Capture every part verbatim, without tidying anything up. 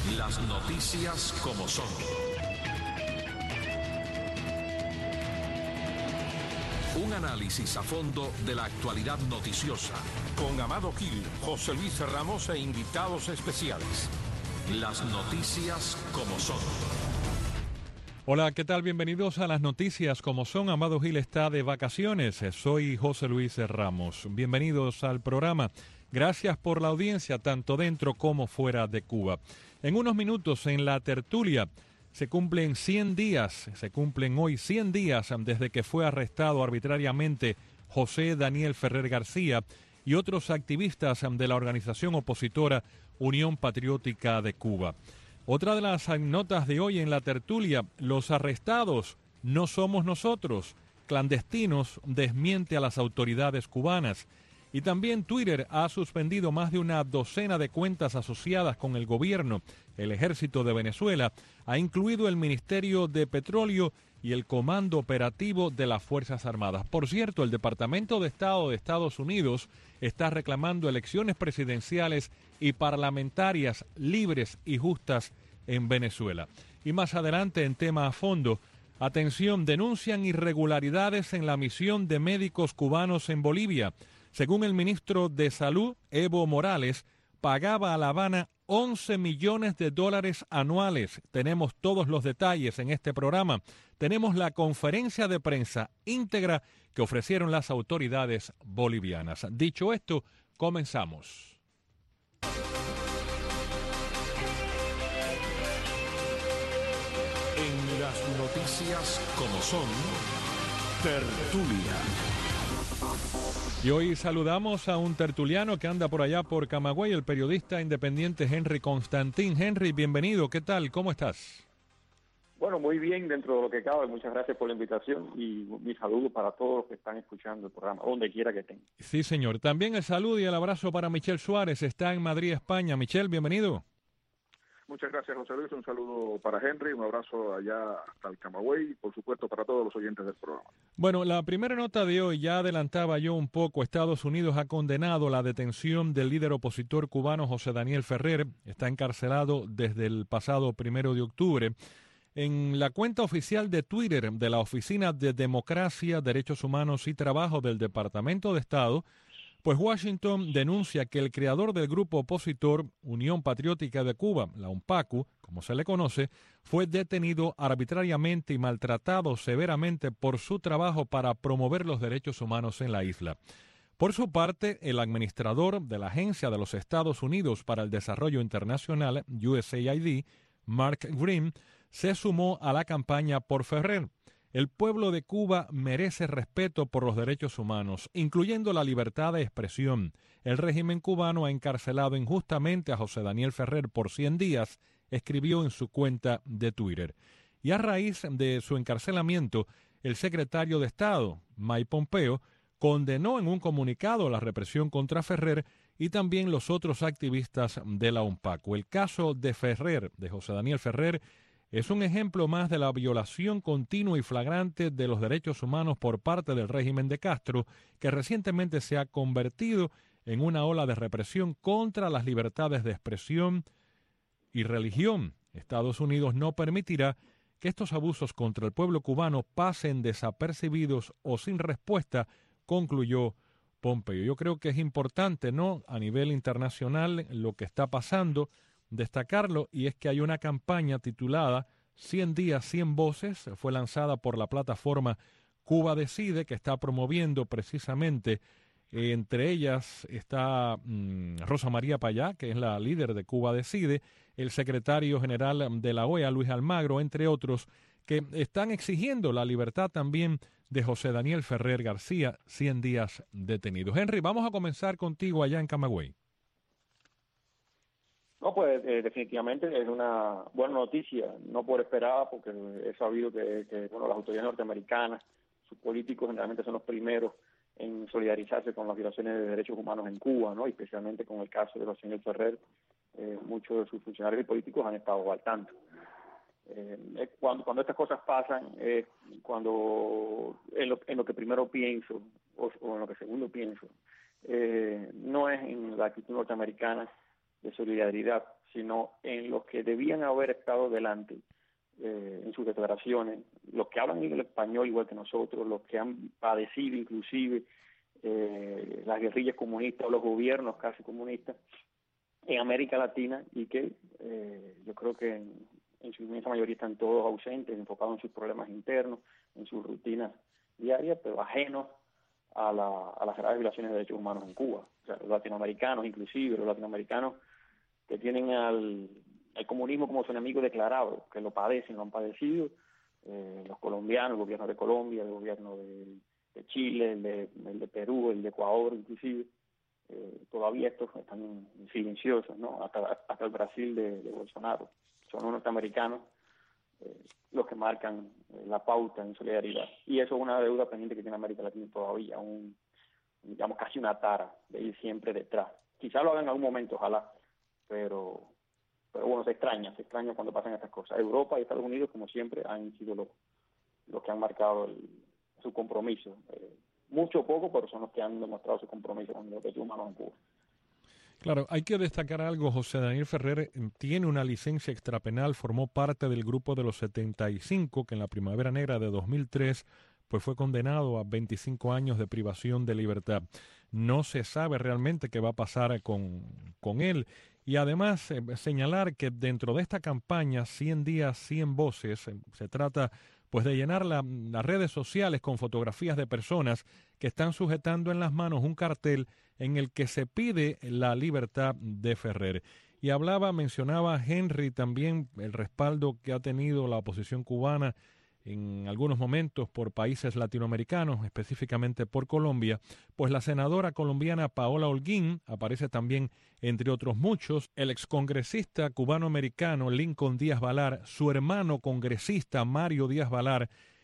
Las noticias como son. Un análisis a fondo de la actualidad noticiosa. Con Amado Gil, José Luis Ramos e invitados especiales. Las noticias como son. Hola, ¿qué tal? Bienvenidos a las noticias como son. Amado Gil está de vacaciones. Soy José Luis Ramos. Bienvenidos al programa. Gracias por la audiencia, tanto dentro como fuera de Cuba. En unos minutos en la tertulia se cumplen cien días, se cumplen hoy cien días desde que fue arrestado arbitrariamente José Daniel Ferrer García y otros activistas de la organización opositora Unión Patriótica de Cuba. Otra de las notas de hoy en la tertulia: los arrestados no somos nosotros. Clandestinos desmiente a las autoridades cubanas. Y también Twitter ha suspendido más de una docena de cuentas asociadas con el gobierno. El Ejército de Venezuela ha incluido el Ministerio de Petróleo y el Comando Operativo de las Fuerzas Armadas. Por cierto, el Departamento de Estado de Estados Unidos está reclamando elecciones presidenciales y parlamentarias libres y justas en Venezuela. Y más adelante, en tema a fondo, atención, denuncian irregularidades en la misión de médicos cubanos en Bolivia. Según el ministro de Salud, Evo Morales, pagaba a La Habana once millones de dólares anuales. Tenemos todos los detalles en este programa. Tenemos la conferencia de prensa íntegra que ofrecieron las autoridades bolivianas. Dicho esto, comenzamos. En las noticias como son, tertulia. Y hoy saludamos a un tertuliano que anda por allá por Camagüey, el periodista independiente Henry Constantín. Henry, bienvenido. ¿Qué tal? ¿Cómo estás? Bueno, muy bien dentro de lo que cabe. Muchas gracias por la invitación y mi saludo para todos los que están escuchando el programa, donde quiera que estén. Sí, señor. También el saludo y el abrazo para Michelle Suárez. Está en Madrid, España. Michelle, bienvenido. Muchas gracias, José Luis. Un saludo para Henry, un abrazo allá hasta el Camagüey y, por supuesto, para todos los oyentes del programa. Bueno, la primera nota de hoy, ya adelantaba yo un poco, Estados Unidos ha condenado la detención del líder opositor cubano José Daniel Ferrer. Está encarcelado desde el pasado primero de octubre. En la cuenta oficial de Twitter de la Oficina de Democracia, Derechos Humanos y Trabajo del Departamento de Estado, pues Washington denuncia que el creador del grupo opositor Unión Patriótica de Cuba, la UNPACU, como se le conoce, fue detenido arbitrariamente y maltratado severamente por su trabajo para promover los derechos humanos en la isla. Por su parte, el administrador de la Agencia de los Estados Unidos para el Desarrollo Internacional, U S A I D, Mark Green, se sumó a la campaña por Ferrer. El pueblo de Cuba merece respeto por los derechos humanos, incluyendo la libertad de expresión. El régimen cubano ha encarcelado injustamente a José Daniel Ferrer por cien días, escribió en su cuenta de Twitter. Y a raíz de su encarcelamiento, el secretario de Estado, Mike Pompeo, condenó en un comunicado la represión contra Ferrer y también los otros activistas de la UNPACU. El caso de Ferrer, de José Daniel Ferrer, es un ejemplo más de la violación continua y flagrante de los derechos humanos por parte del régimen de Castro, que recientemente se ha convertido en una ola de represión contra las libertades de expresión y religión. Estados Unidos no permitirá que estos abusos contra el pueblo cubano pasen desapercibidos o sin respuesta, concluyó Pompeo. Yo creo que es importante, ¿no?, a nivel internacional lo que está pasando, destacarlo, y es que hay una campaña titulada cien días, cien voces, fue lanzada por la plataforma Cuba Decide, que está promoviendo precisamente, eh, entre ellas está mmm, Rosa María Payá, que es la líder de Cuba Decide, el secretario general de la O E A, Luis Almagro, entre otros, que están exigiendo la libertad también de José Daniel Ferrer García, cien días detenidos. Henry, vamos a comenzar contigo allá en Camagüey. No, pues eh, definitivamente es una buena noticia, no por esperada, porque he sabido que, que bueno, las autoridades norteamericanas, sus políticos generalmente son los primeros en solidarizarse con las violaciones de derechos humanos en Cuba, ¿no? Y especialmente con el caso de José Daniel Ferrer, eh, muchos de sus funcionarios y políticos han estado al tanto. Eh, cuando, cuando estas cosas pasan, eh, cuando en lo, en lo que primero pienso, o, o en lo que segundo pienso, eh, no es en la actitud norteamericana, de solidaridad, sino en los que debían haber estado delante eh, en sus declaraciones, los que hablan el español igual que nosotros, los que han padecido inclusive eh, las guerrillas comunistas o los gobiernos casi comunistas en América Latina, y que eh, yo creo que en, en su inmensa mayoría están todos ausentes, enfocados en sus problemas internos, en sus rutinas diarias, pero ajenos a, la, a las graves violaciones de derechos humanos en Cuba. O sea, los latinoamericanos, inclusive los latinoamericanos que tienen al, al comunismo como su enemigo declarado, que lo padecen, lo han padecido, eh, los colombianos, el gobierno de Colombia, el gobierno de, de Chile, el de, el de Perú, el de Ecuador inclusive, eh, todavía estos están silenciosos, ¿no? Hasta, hasta el Brasil de, de Bolsonaro. Son los norteamericanos eh, los que marcan eh, la pauta en solidaridad. Y eso es una deuda pendiente que tiene América Latina todavía, un, digamos casi una tara de ir siempre detrás. Quizá lo hagan en algún momento, ojalá, pero pero bueno, se extraña, se extraña cuando pasan estas cosas. Europa y Estados Unidos, como siempre, han sido los, los que han marcado el, su compromiso. Eh, mucho o poco, pero son los que han demostrado su compromiso con los derechos humanos en Cuba. Claro, hay que destacar algo. José Daniel Ferrer tiene una licencia extrapenal, formó parte del grupo de los setenta y cinco, que en la Primavera Negra de dos mil tres pues fue condenado a veinticinco años de privación de libertad. No se sabe realmente qué va a pasar con, con él. Y además eh, señalar que dentro de esta campaña cien días, cien voces, eh, se trata pues de llenar la, las redes sociales con fotografías de personas que están sujetando en las manos un cartel en el que se pide la libertad de Ferrer. Y hablaba, mencionaba Henry también el respaldo que ha tenido la oposición cubana en algunos momentos por países latinoamericanos, específicamente por Colombia, pues la senadora colombiana Paola Holguín aparece también entre otros muchos, el excongresista cubano-americano Lincoln Díaz Balar, su hermano congresista Mario Díaz Balar,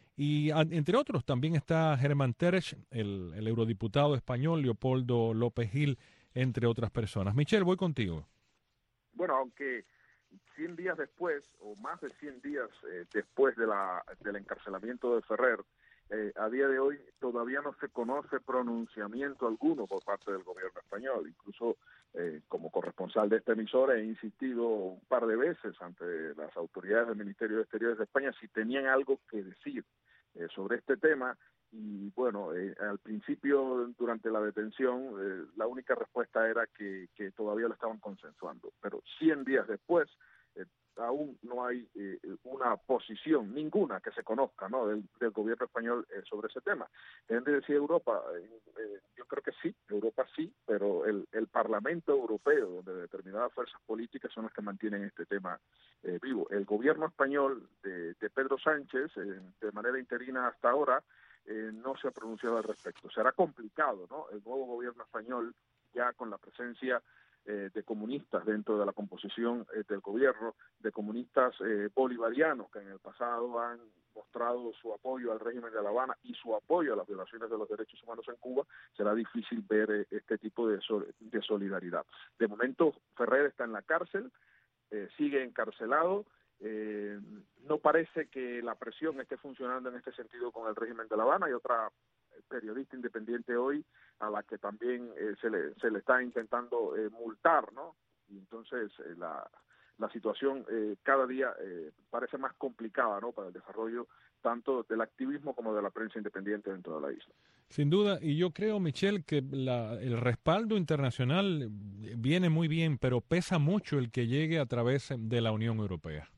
y entre otros también está Germán Terch, el, el eurodiputado español Leopoldo López Gil, entre otras personas. Michelle, voy contigo. Bueno, aunque cien días después, o más de cien días eh, después de la, del encarcelamiento de Ferrer, eh, a día de hoy todavía no se conoce pronunciamiento alguno por parte del gobierno español. Incluso eh, como corresponsal de esta emisora he insistido un par de veces ante las autoridades del Ministerio de Exteriores de España si tenían algo que decir eh, sobre este tema. Y bueno, eh, al principio, durante la detención, eh, la única respuesta era que, que todavía lo estaban consensuando. Pero cien días después, eh, aún no hay eh, una posición, ninguna que se conozca, ¿no?, del, del gobierno español eh, sobre ese tema. Henry decía Europa, eh, eh, yo creo que sí, Europa sí, pero el, el Parlamento Europeo, donde determinadas fuerzas políticas son las que mantienen este tema eh, vivo. El gobierno español de, de Pedro Sánchez, eh, de manera interina hasta ahora, Eh, no se ha pronunciado al respecto. Será complicado, ¿no?, el nuevo gobierno español, ya con la presencia eh, de comunistas dentro de la composición eh, del gobierno, de comunistas eh, bolivarianos que en el pasado han mostrado su apoyo al régimen de La Habana y su apoyo a las violaciones de los derechos humanos en Cuba. Será difícil ver eh, este tipo de, sol de solidaridad. De momento, Ferrer está en la cárcel, eh, sigue encarcelado. Eh, no parece que la presión esté funcionando en este sentido con el régimen de La Habana. Hay otra periodista independiente hoy a la que también eh, se, le, se le está intentando eh, multar, ¿no? Y entonces eh, la, la situación eh, cada día eh, parece más complicada, ¿no?, para el desarrollo tanto del activismo como de la prensa independiente dentro de la isla. Sin duda, y yo creo, Michelle, que la, el respaldo internacional viene muy bien, pero pesa mucho el que llegue a través de la Unión Europea.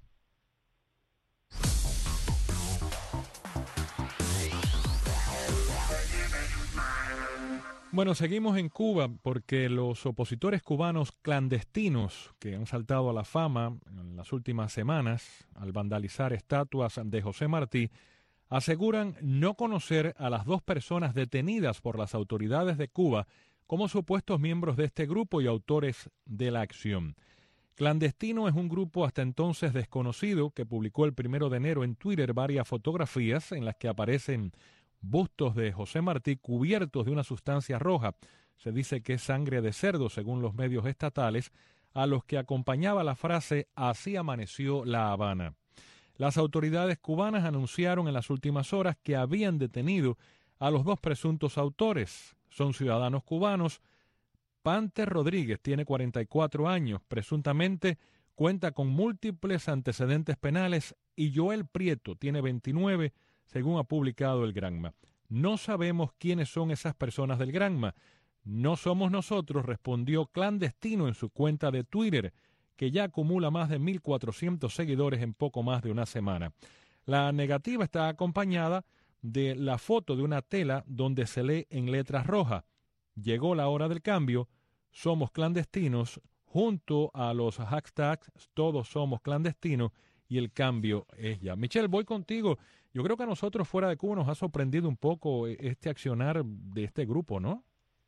Bueno, seguimos en Cuba porque los opositores cubanos clandestinos que han saltado a la fama en las últimas semanas al vandalizar estatuas de José Martí aseguran no conocer a las dos personas detenidas por las autoridades de Cuba como supuestos miembros de este grupo y autores de la acción. Clandestino es un grupo hasta entonces desconocido que publicó el primero de enero en Twitter varias fotografías en las que aparecen bustos de José Martí cubiertos de una sustancia roja, se dice que es sangre de cerdo según los medios estatales, a los que acompañaba la frase «Así amaneció La Habana». Las autoridades cubanas anunciaron en las últimas horas que habían detenido a los dos presuntos autores. Son ciudadanos cubanos, Panther Rodríguez tiene cuarenta y cuatro años, presuntamente cuenta con múltiples antecedentes penales, y Joel Prieto tiene veintinueve, según ha publicado el Granma. No sabemos quiénes son esas personas del Granma. No somos nosotros, respondió Clandestino en su cuenta de Twitter, que ya acumula más de mil cuatrocientos seguidores en poco más de una semana. La negativa está acompañada de la foto de una tela donde se lee en letras rojas: llegó la hora del cambio, somos clandestinos, junto a los hashtags todos somos clandestinos y el cambio es ya. Michelle, voy contigo. Yo creo que a nosotros fuera de Cuba nos ha sorprendido un poco este accionar de este grupo, ¿no?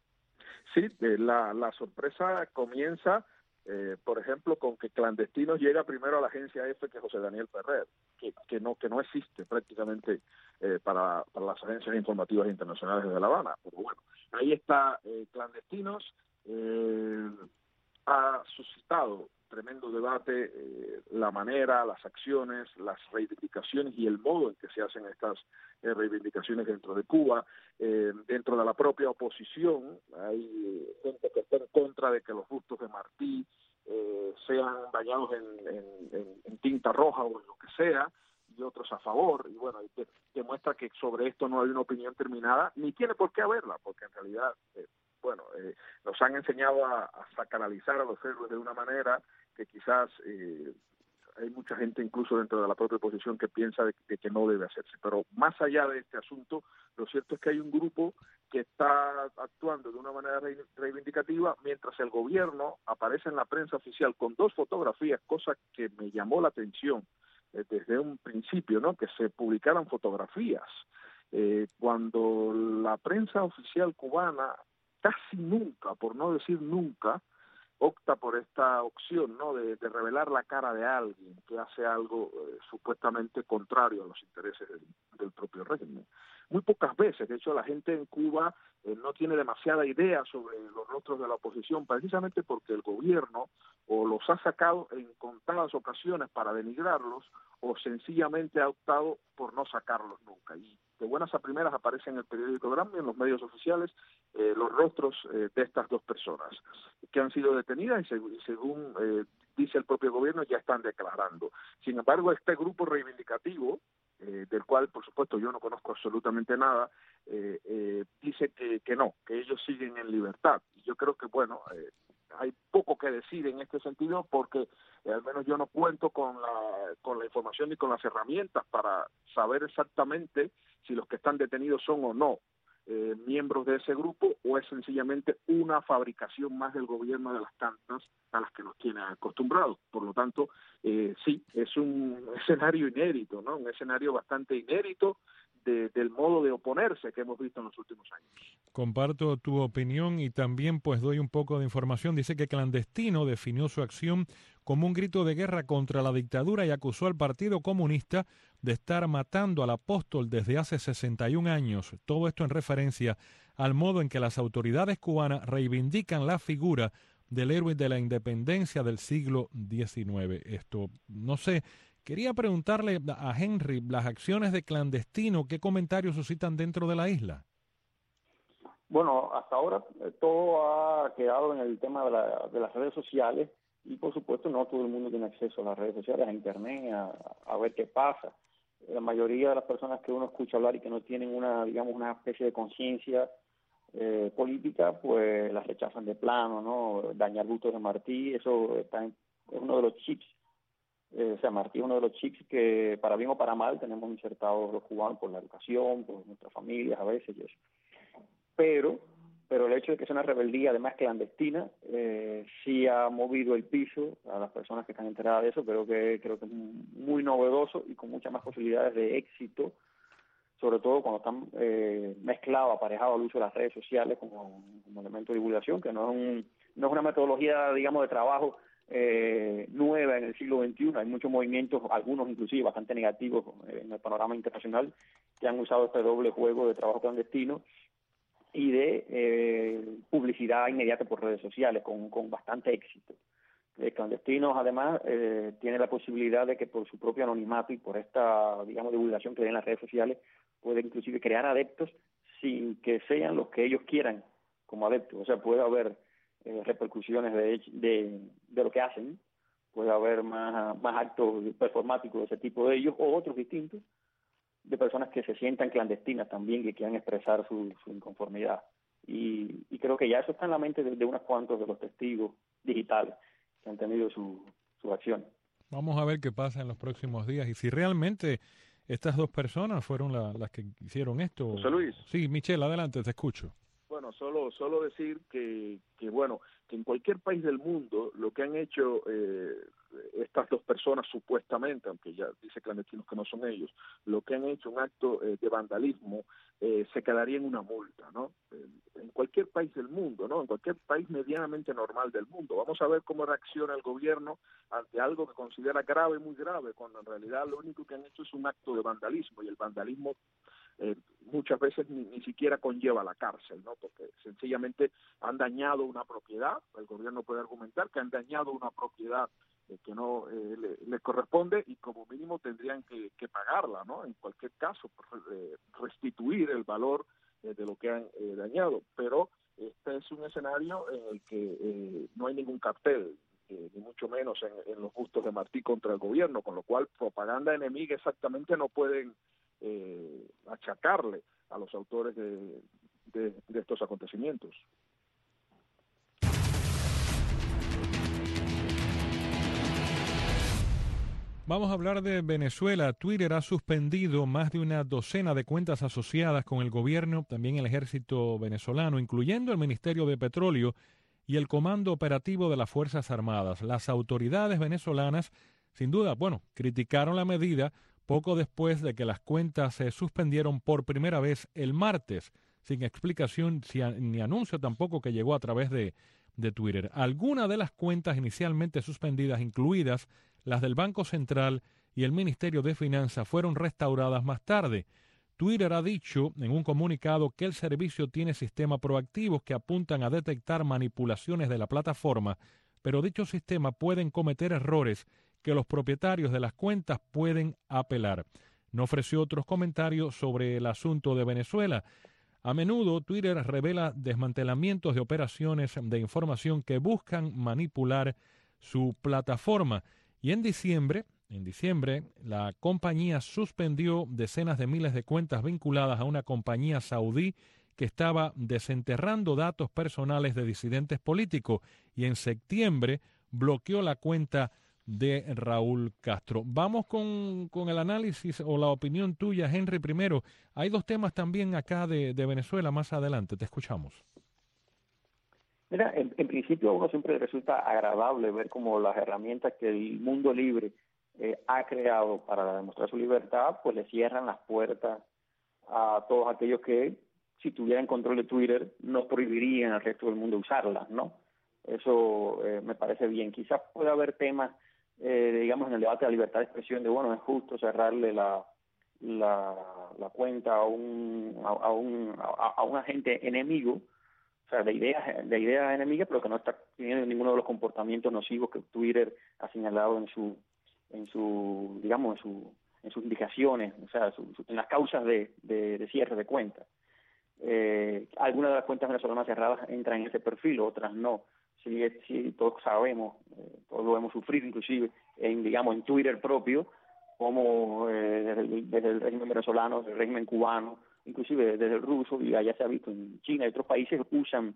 Sí, eh, la, la sorpresa comienza, eh, por ejemplo, con que Clandestinos llega primero a la agencia F que José Daniel Ferrer, que, que no que no existe prácticamente eh, para, para las agencias informativas internacionales de La Habana. Pero bueno, ahí está eh, Clandestinos. Eh, ha suscitado tremendo debate eh, la manera, las acciones, las reivindicaciones y el modo en que se hacen estas eh, reivindicaciones dentro de Cuba. Eh, dentro de la propia oposición hay gente que está en contra de que los bustos de Martí eh, sean bañados en, en, en, en tinta roja o en lo que sea, y otros a favor, y bueno, de, demuestra que sobre esto no hay una opinión terminada, ni tiene por qué haberla, porque en realidad eh, bueno, eh, nos han enseñado a, a sacanalizar a los héroes de una manera que quizás eh, hay mucha gente incluso dentro de la propia oposición que piensa de, de que no debe hacerse. Pero más allá de este asunto, lo cierto es que hay un grupo que está actuando de una manera reivindicativa, mientras el gobierno aparece en la prensa oficial con dos fotografías, cosa que me llamó la atención eh, desde un principio, ¿no? Que se publicaran fotografías. Eh, cuando la prensa oficial cubana casi nunca, por no decir nunca, opta por esta opción, ¿no? De, de revelar la cara de alguien que hace algo eh, supuestamente contrario a los intereses del, del propio régimen. Muy pocas veces, de hecho, la gente en Cuba eh, no tiene demasiada idea sobre los rostros de la oposición, precisamente porque el gobierno o los ha sacado en contadas ocasiones para denigrarlos, o sencillamente ha optado por no sacarlos nunca. Y de buenas a primeras aparece en el periódico Granma, en los medios oficiales, eh, los rostros eh, de estas dos personas que han sido detenidas y, seg- y según eh, dice el propio gobierno ya están declarando. Sin embargo, este grupo reivindicativo, eh, del cual por supuesto yo no conozco absolutamente nada, eh, eh, dice que, que no, que ellos siguen en libertad. Y yo creo que bueno, eh, hay poco que decir en este sentido, porque eh, al menos yo no cuento con la con la información ni con las herramientas para saber exactamente si los que están detenidos son o no eh, miembros de ese grupo, o es sencillamente una fabricación más del gobierno de las tantas a las que nos tiene acostumbrados. Por lo tanto, eh, sí, es un escenario inédito, ¿no? Un escenario bastante inédito de, del modo de oponerse que hemos visto en los últimos años. Comparto tu opinión y también pues doy un poco de información. Dice que Clandestino definió su acción como un grito de guerra contra la dictadura y acusó al Partido Comunista de estar matando al apóstol desde hace sesenta y un años. Todo esto en referencia al modo en que las autoridades cubanas reivindican la figura del héroe de la independencia del siglo diecinueve. Esto, no sé, quería preguntarle a Henry, las acciones de Clandestino, ¿qué comentarios suscitan dentro de la isla? Bueno, hasta ahora eh, todo ha quedado en el tema de, la, de las redes sociales, y por supuesto no todo el mundo tiene acceso a las redes sociales, a internet, a, a ver qué pasa. La mayoría de las personas que uno escucha hablar y que no tienen una, digamos, una especie de conciencia eh, política, pues las rechazan de plano, ¿no? Dañar bustos de Martí, eso está en, es uno de los chips. Eh, o sea, Martí es uno de los chips que, para bien o para mal, tenemos insertados los cubanos por la educación, por nuestras familias a veces y eso. Pero, pero el hecho de que sea una rebeldía además clandestina, eh, sí ha movido el piso a las personas que están enteradas de eso. Creo que creo que es muy novedoso y con muchas más posibilidades de éxito, sobre todo cuando están eh, mezclados, aparejados al uso de las redes sociales como, como elemento de divulgación, que no es, un, no es una metodología, digamos, de trabajo eh, nueva en el siglo veintiuno. Hay muchos movimientos, algunos inclusive bastante negativos eh, en el panorama internacional, que han usado este doble juego de trabajo clandestino y de eh, publicidad inmediata por redes sociales, con, con bastante éxito. Eh, Clandestinos, además, eh, tiene la posibilidad de que por su propio anonimato y por esta, digamos, divulgación que den las redes sociales, puede inclusive crear adeptos sin que sean los que ellos quieran como adeptos. O sea, puede haber eh, repercusiones de, de, de lo que hacen. Puede haber más, más actos performáticos de ese tipo de ellos o otros distintos, de personas que se sientan clandestinas también, que quieran expresar su, su inconformidad. Y, y creo que ya eso está en la mente de, de unos cuantos de los testigos digitales que han tenido su, su acción. Vamos a ver qué pasa en los próximos días y si realmente estas dos personas fueron la, las que hicieron esto. José Luis. Sí, Michelle, adelante, te escucho. Bueno, solo solo decir que, que bueno, que en cualquier país del mundo lo que han hecho eh, estas dos personas supuestamente, aunque ya dice clandestinos que no son ellos, lo que han hecho un acto eh, de vandalismo eh, se quedaría en una multa, ¿no? Eh, en cualquier país del mundo, ¿no? En cualquier país medianamente normal del mundo. Vamos a ver cómo reacciona el gobierno ante algo que considera grave, muy grave, cuando en realidad lo único que han hecho es un acto de vandalismo, y el vandalismo Eh, muchas veces ni, ni siquiera conlleva la cárcel, ¿no? Porque sencillamente han dañado una propiedad. El gobierno puede argumentar que han dañado una propiedad eh, que no eh, le, le corresponde, y como mínimo tendrían que, que pagarla, ¿no? En cualquier caso, eh, restituir el valor eh, de lo que han eh, dañado. Pero este es un escenario en el que eh, no hay ningún cartel, eh, ni mucho menos en, en los bustos de Martí contra el gobierno, con lo cual propaganda enemiga exactamente no pueden Eh, achacarle a los autores de, de, de estos acontecimientos. Vamos a hablar de Venezuela. Twitter ha suspendido más de una docena de cuentas asociadas con el gobierno, también el ejército venezolano, incluyendo el Ministerio de Petróleo y el Comando Operativo de las Fuerzas Armadas. Las autoridades venezolanas, sin duda, bueno, criticaron la medida poco después de que las cuentas se suspendieron por primera vez el martes, sin explicación ni anuncio tampoco que llegó a través de, de Twitter. Algunas de las cuentas inicialmente suspendidas, incluidas las del Banco Central y el Ministerio de Finanzas, fueron restauradas más tarde. Twitter ha dicho en un comunicado que el servicio tiene sistemas proactivos que apuntan a detectar manipulaciones de la plataforma, pero dichos sistemas pueden cometer errores que los propietarios de las cuentas pueden apelar. No ofreció otros comentarios sobre el asunto de Venezuela. A menudo Twitter revela desmantelamientos de operaciones de información que buscan manipular su plataforma. Y en diciembre, en diciembre, la compañía suspendió decenas de miles de cuentas vinculadas a una compañía saudí que estaba desenterrando datos personales de disidentes políticos, y en septiembre bloqueó la cuenta de Raúl Castro. Vamos con, con el análisis o la opinión tuya, Henry. Primero, hay dos temas también acá de, de Venezuela más adelante. Te escuchamos. Mira, en, en principio a uno siempre le resulta agradable ver como las herramientas que el mundo libre eh, ha creado para demostrar su libertad, pues le cierran las puertas a todos aquellos que, si tuvieran control de Twitter, no prohibirían al resto del mundo usarlas, ¿no? Eso eh, me parece bien. Quizás puede haber temas, eh, digamos, en el debate de la libertad de expresión, de, bueno, es justo cerrarle la la, la cuenta a un a, a un a, a un agente enemigo, o sea, de ideas de ideas enemigas, pero que no está teniendo ninguno de los comportamientos nocivos que Twitter ha señalado en su en su digamos en su en sus indicaciones, o sea, su, su, en las causas de, de, de cierre de cuentas. Eh, algunas de las cuentas venezolanas cerradas entran en ese perfil, otras no. Sí, sí, todos sabemos, eh, todos lo hemos sufrido, inclusive en, digamos, en Twitter propio, como eh, desde, el, desde el régimen venezolano, desde el régimen cubano, inclusive desde el ruso, y allá se ha visto en China y otros países, usan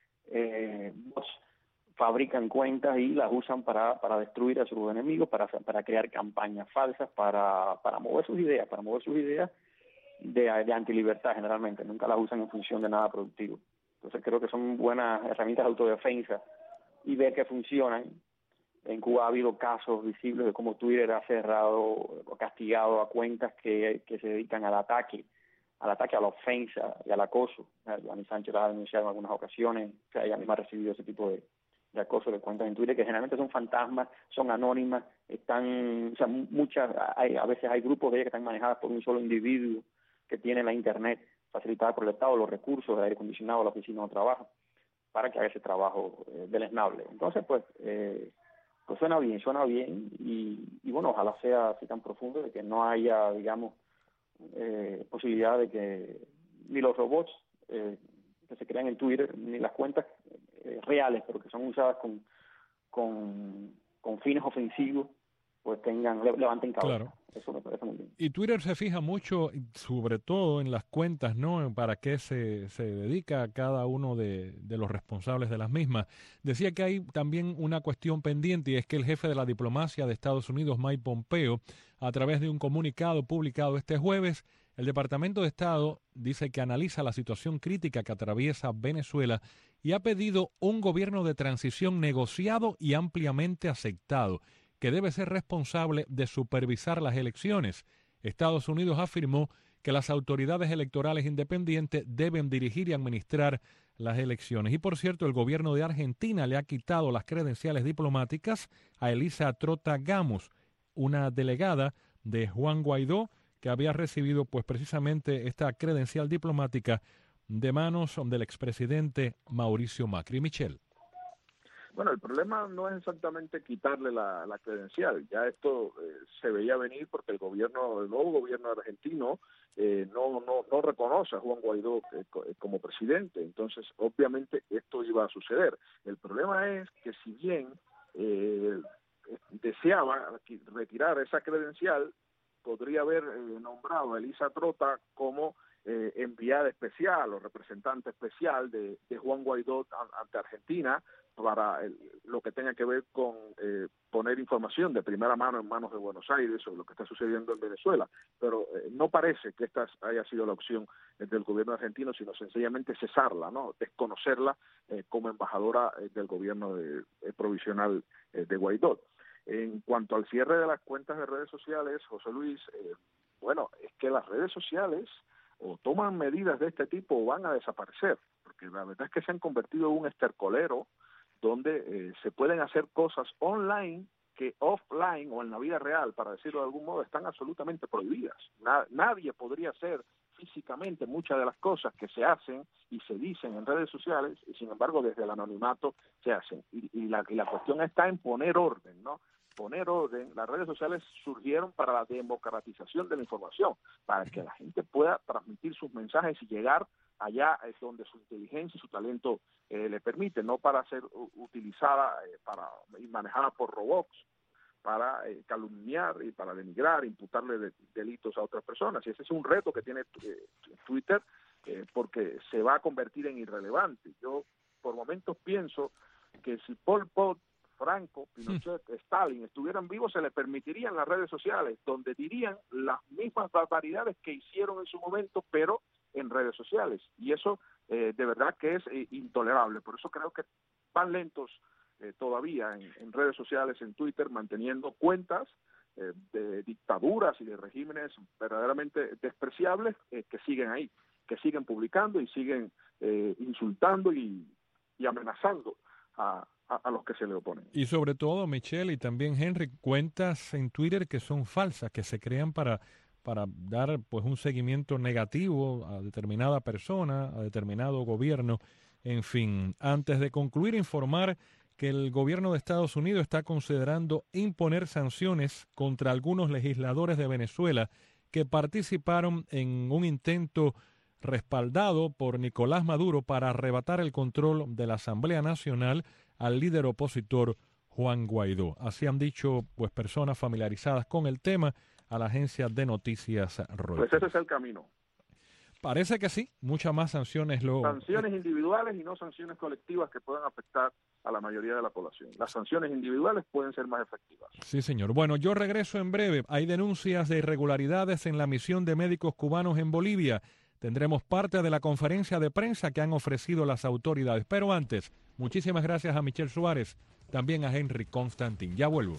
eh, bots, fabrican cuentas y las usan para, para destruir a sus enemigos, para, para crear campañas falsas, para, para mover sus ideas, para mover sus ideas de, de antilibertad generalmente, nunca las usan en función de nada productivo. Entonces creo que son buenas herramientas de autodefensa y ver que funcionan. En Cuba ha habido casos visibles de cómo Twitter ha cerrado o castigado a cuentas que, que se dedican al ataque, al ataque a la ofensa y al acoso. Giovanni Sánchez la ha denunciado en algunas ocasiones, o sea, ella misma ha recibido ese tipo de, de acoso de cuentas en Twitter, que generalmente son fantasmas, son anónimas, están, o sea, muchas, hay, a veces hay grupos de ellas que están manejadas por un solo individuo que tiene la internet facilitada por el Estado, los recursos, el aire acondicionado, la oficina de trabajo, para que haga ese trabajo eh, deleznable. Entonces, pues, eh, pues suena bien, suena bien, y, y bueno, ojalá sea así tan profundo de que no haya, digamos, eh, posibilidad de que ni los robots eh, que se crean en Twitter, ni las cuentas eh, reales, pero que son usadas con, con, con fines ofensivos, pues tengan, levanten cabeza. Claro. Eso me parece muy bien. Y Twitter se fija mucho, sobre todo en las cuentas, ¿no? Para qué se, se dedica cada uno de, de los responsables de las mismas. Decía que hay también una cuestión pendiente, y es que el jefe de la diplomacia de Estados Unidos, Mike Pompeo, a través de un comunicado publicado este jueves, el Departamento de Estado dice que analiza la situación crítica que atraviesa Venezuela y ha pedido un gobierno de transición negociado y ampliamente aceptado, que debe ser responsable de supervisar las elecciones. Estados Unidos afirmó que las autoridades electorales independientes deben dirigir y administrar las elecciones. Y por cierto, el gobierno de Argentina le ha quitado las credenciales diplomáticas a Elisa Trota Gamos, una delegada de Juan Guaidó, que había recibido pues precisamente esta credencial diplomática de manos del expresidente Mauricio Macri. Michel. Bueno, el problema no es exactamente quitarle la, la credencial. Ya esto eh, se veía venir porque el gobierno, el nuevo gobierno argentino eh, no, no, no reconoce a Juan Guaidó eh, como presidente. Entonces, obviamente, esto iba a suceder. El problema es que si bien eh, deseaba retirar esa credencial, podría haber eh, nombrado a Elisa Trota como eh, enviada especial o representante especial de, de Juan Guaidó ante Argentina para el, lo que tenga que ver con eh, poner información de primera mano en manos de Buenos Aires sobre lo que está sucediendo en Venezuela. Pero eh, no parece que esta haya sido la opción eh, del gobierno argentino, sino sencillamente cesarla, ¿no? Desconocerla eh, como embajadora eh, del gobierno de, eh, provisional eh, de Guaidó. En cuanto al cierre de las cuentas de redes sociales, José Luis, eh, bueno, es que las redes sociales o toman medidas de este tipo o van a desaparecer, porque la verdad es que se han convertido en un estercolero donde eh, se pueden hacer cosas online que offline o en la vida real, para decirlo de algún modo, están absolutamente prohibidas. Na- nadie podría hacer físicamente muchas de las cosas que se hacen y se dicen en redes sociales, y sin embargo desde el anonimato se hacen. Y, y, la, y la cuestión está en poner orden, ¿no? Poner orden. Las redes sociales surgieron para la democratización de la información, para que la gente pueda transmitir sus mensajes y llegar allá es donde su inteligencia y su talento eh, le permite, no para ser utilizada eh, para y manejada por robots para eh, calumniar y para denigrar, imputarle de, delitos a otras personas. Y ese es un reto que tiene eh, Twitter eh, porque se va a convertir en irrelevante. Yo por momentos pienso que si Pol Pot, Franco, Pinochet, sí. Stalin estuvieran vivos, se les permitirían las redes sociales, donde dirían las mismas barbaridades que hicieron en su momento, pero en redes sociales. Y eso eh, de verdad que es eh, intolerable. Por eso creo que van lentos eh, todavía en, en redes sociales, en Twitter, manteniendo cuentas eh, de dictaduras y de regímenes verdaderamente despreciables eh, que siguen ahí, que siguen publicando y siguen eh, insultando y, y amenazando a A, a los que se le oponen. Y sobre todo, Michelle y también Henry, cuentas en Twitter que son falsas, que se crean para, para dar pues un seguimiento negativo a determinada persona, a determinado gobierno, en fin. Antes de concluir, informar que el gobierno de Estados Unidos está considerando imponer sanciones contra algunos legisladores de Venezuela que participaron en un intento respaldado por Nicolás Maduro para arrebatar el control de la Asamblea Nacional al líder opositor Juan Guaidó. Así han dicho pues personas familiarizadas con el tema a la agencia de noticias Reuters. Pues ese es el camino. Parece que sí, muchas más sanciones. Lo... Sanciones individuales y no sanciones colectivas que puedan afectar a la mayoría de la población. Las sanciones individuales pueden ser más efectivas. Sí, señor. Bueno, yo regreso en breve. Hay denuncias de irregularidades en la misión de médicos cubanos en Bolivia. Tendremos parte de la conferencia de prensa que han ofrecido las autoridades. Pero antes, muchísimas gracias a Michelle Suárez, también a Henry Constantin. Ya vuelvo.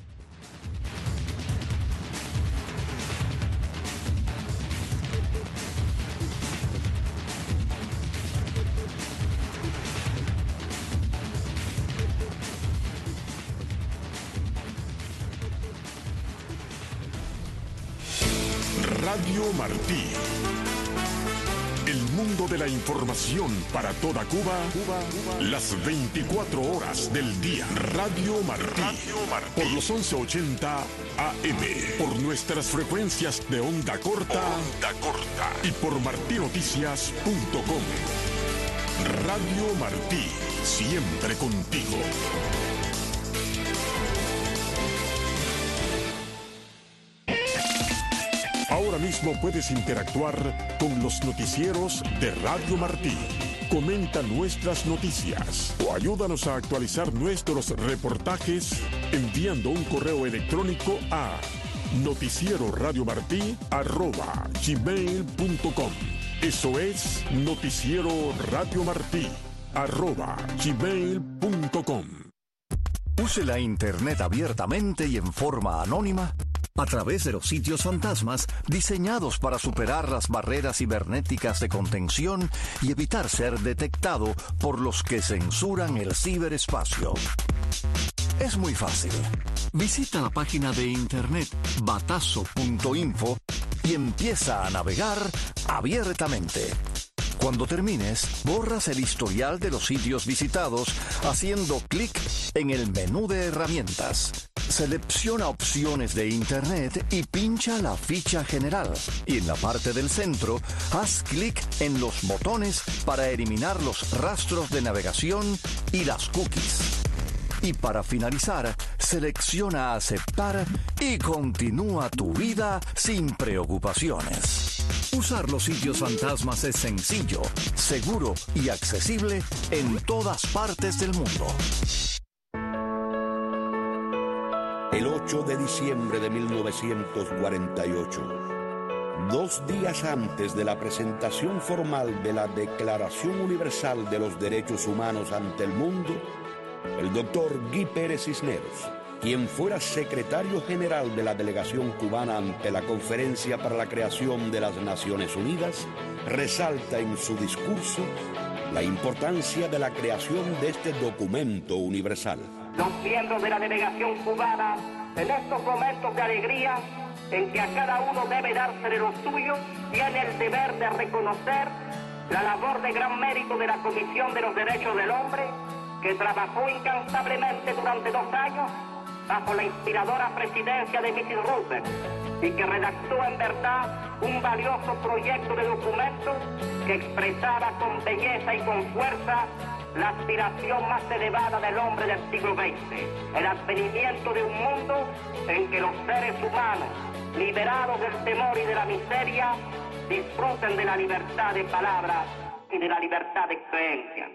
Radio Martí. El mundo de la información para toda Cuba, Cuba, Cuba, las veinticuatro horas del día. Radio Martí. Radio Martí. Por los once ochenta A M. Por nuestras frecuencias de onda corta. Onda corta. Y por martinoticias punto com. Radio Martí. siempre contigo. Ahora mismo puedes interactuar con los noticieros de Radio Martí. Comenta nuestras noticias o ayúdanos a actualizar nuestros reportajes enviando un correo electrónico a noticieroradiomartí arroba gmail punto com. Eso es Noticiero Radio Martí arroba gmail punto com. Use la Internet abiertamente y en forma anónima a través de los sitios fantasmas diseñados para superar las barreras cibernéticas de contención y evitar ser detectado por los que censuran el ciberespacio. Es muy fácil. Visita la página de internet batazo punto info y empieza a navegar abiertamente. Cuando termines, borras el historial de los sitios visitados haciendo clic en el menú de herramientas. Selecciona opciones de Internet y pincha la ficha general. Y en la parte del centro, haz clic en los botones para eliminar los rastros de navegación y las cookies. Y para finalizar, selecciona aceptar y continúa tu vida sin preocupaciones. Usar los sitios fantasmas es sencillo, seguro y accesible en todas partes del mundo. El ocho de diciembre de mil novecientos cuarenta y ocho, dos días antes de la presentación formal de la Declaración Universal de los Derechos Humanos ante el mundo, el doctor Guy Pérez Cisneros, quien fuera secretario general de la delegación cubana ante la Conferencia para la Creación de las Naciones Unidas, resalta en su discurso la importancia de la creación de este documento universal. Los miembros de la delegación cubana, en estos momentos de alegría, en que a cada uno debe dársele lo suyo, tiene el deber de reconocer la labor de gran mérito de la Comisión de los Derechos del Hombre, que trabajó incansablemente durante dos años bajo la inspiradora presidencia de missus Roosevelt y que redactó en verdad un valioso proyecto de documento que expresaba con belleza y con fuerza la aspiración más elevada del hombre del siglo veinte, el advenimiento de un mundo en que los seres humanos, liberados del temor y de la miseria, disfruten de la libertad de palabra y de la libertad de creencia.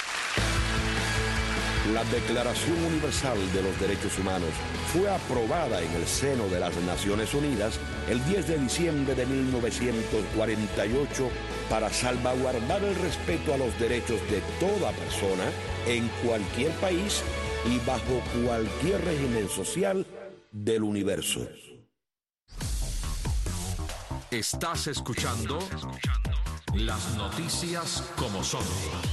La Declaración Universal de los Derechos Humanos fue aprobada en el seno de las Naciones Unidas el diez de diciembre de mil novecientos cuarenta y ocho para salvaguardar el respeto a los derechos de toda persona en cualquier país y bajo cualquier régimen social del universo. Estás escuchando las noticias como son.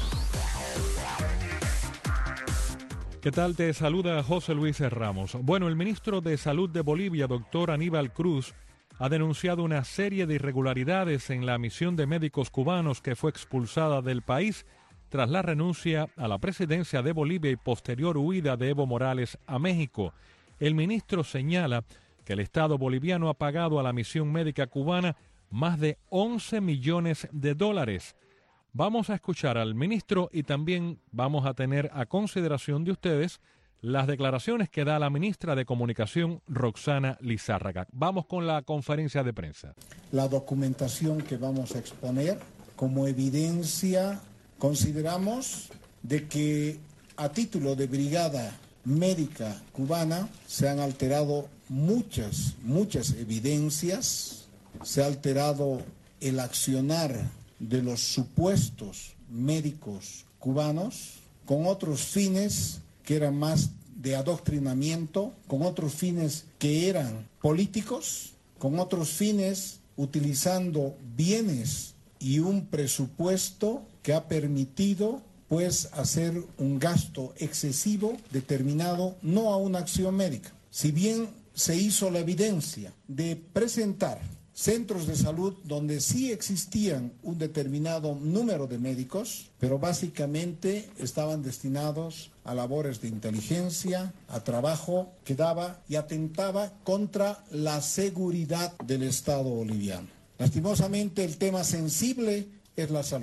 ¿Qué tal? Te saluda José Luis Ramos. Bueno, el ministro de Salud de Bolivia, doctor Aníbal Cruz, ha denunciado una serie de irregularidades en la misión de médicos cubanos que fue expulsada del país tras la renuncia a la presidencia de Bolivia y posterior huida de Evo Morales a México. El ministro señala que el Estado boliviano ha pagado a la misión médica cubana más de once millones de dólares. Vamos a escuchar al ministro y también vamos a tener a consideración de ustedes las declaraciones que da la ministra de Comunicación, Roxana Lizárraga. Vamos con la conferencia de prensa. La documentación que vamos a exponer como evidencia, consideramos de que a título de brigada médica cubana se han alterado muchas, muchas evidencias, se ha alterado el accionar de los supuestos médicos cubanos con otros fines que eran más de adoctrinamiento, con otros fines que eran políticos, con otros fines utilizando bienes y un presupuesto que ha permitido pues hacer un gasto excesivo determinado no a una acción médica. Si bien se hizo la evidencia de presentar centros de salud donde sí existían un determinado número de médicos, pero básicamente estaban destinados a labores de inteligencia, a trabajo que daba y atentaba contra la seguridad del Estado boliviano. Lastimosamente, el tema sensible es la salud.